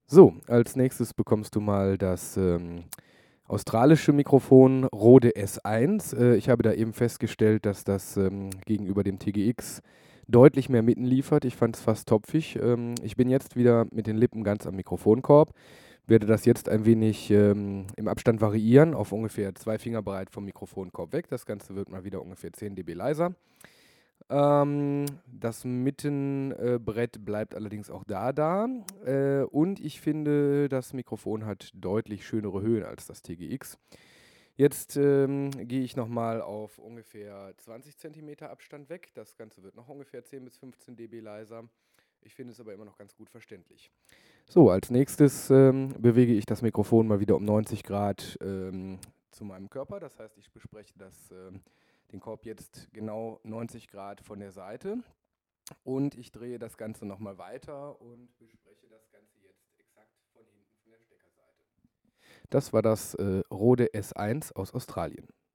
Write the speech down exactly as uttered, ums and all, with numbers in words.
So, als nächstes bekommst du mal das, ähm, australische Mikrofon Rode S eins. Äh, ich habe da eben festgestellt, dass das, ähm, gegenüber dem T G X deutlich mehr Mitten liefert. Ich fand es fast topfig. Ähm, ich bin jetzt wieder mit den Lippen ganz am Mikrofonkorb, werde das jetzt ein wenig, ähm, im Abstand variieren auf ungefähr zwei Finger breit vom Mikrofonkorb weg. Das Ganze wird mal wieder ungefähr zehn DB leiser. Ähm, das Mittenbrett äh, Brett bleibt allerdings auch da da. Äh, und ich finde, das Mikrofon hat deutlich schönere Höhen als das T G X. Jetzt ähm, gehe ich nochmal auf ungefähr zwanzig Zentimeter Abstand weg. Das Ganze wird noch ungefähr zehn bis fünfzehn DB leiser. Ich finde es aber immer noch ganz gut verständlich. So, als nächstes ähm, bewege ich das Mikrofon mal wieder um neunzig Grad ähm, zu meinem Körper. Das heißt, ich bespreche das, ähm, den Korb jetzt genau neunzig Grad von der Seite und ich drehe das Ganze nochmal weiter und bespreche das Ganze jetzt exakt von hinten von der Steckerseite. Das war das äh, Rode S eins aus Australien.